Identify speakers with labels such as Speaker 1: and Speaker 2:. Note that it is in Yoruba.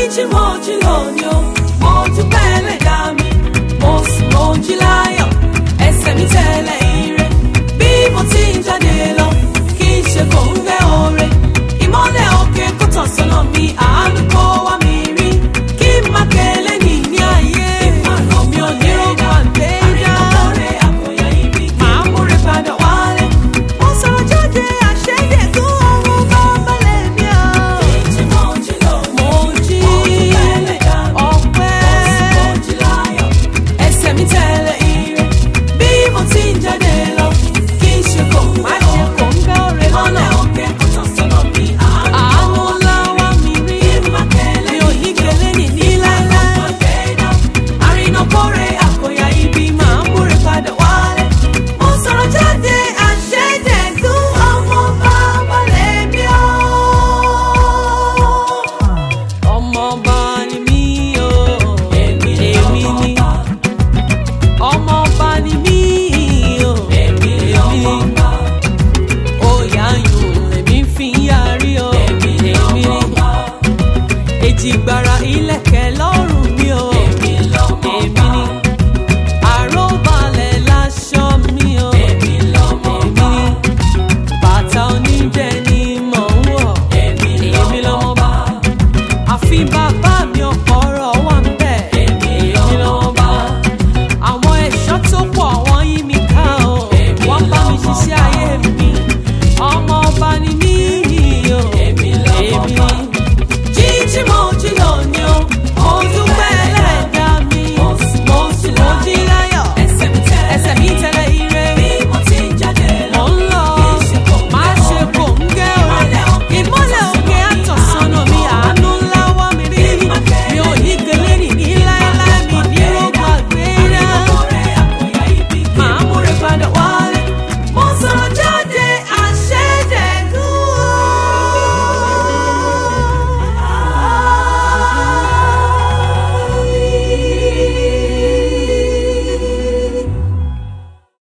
Speaker 1: jí mo jí lónìí o, mo dúpẹ́ Ẹlẹ́dàá mi, mo sùn mo jí láyọ̀, ẹsẹ̀ mi tẹ̀lé ire, bí mo ti ń jáde lọ, kì í ṣe kò ń gbẹ́ oore, ìmọ́lẹ̀ òkè kó tàn sọ́nà mi, àánú kó wá mi rí, kí n má kẹ́lẹ́ ní ayé, ìmọ̀ràn mi ò ní rògbò àgbéyà, àrínàkọ́rẹ́ àkóyá ibi kí n múre padà wálé, mo sọ̀rọ̀ jáde àṣẹ́yẹ tó ọ̀run bá balẹ̀ mi o. Jíjí mo jí lónìí, mo jí ọpẹ́, mo jí láyọ̀, ẹsẹ̀ mi tẹ̀lé ire, bí mo ti ń jáde lọ, kì í ṣe kò má ṣe kò ń gbẹ́ òre lọ́nà òkè kó tàn sọ́nà mi, àánú ńlá wá mi rí, mi ò ní kẹ́lẹ́ ní láíláí, àrínàkọ́rẹ́ àkóyá ibi máa ń múre padà wálé, mo sọ̀rọ̀ jáde àṣẹ́jẹ̀ tó ọmọ bá balẹ̀ mi o. Ọmọọba ni mí o, èmi ni ọmọọba ni mí o, èmi òyà yùn èmi fi ń yarí o, èmi èjìgbà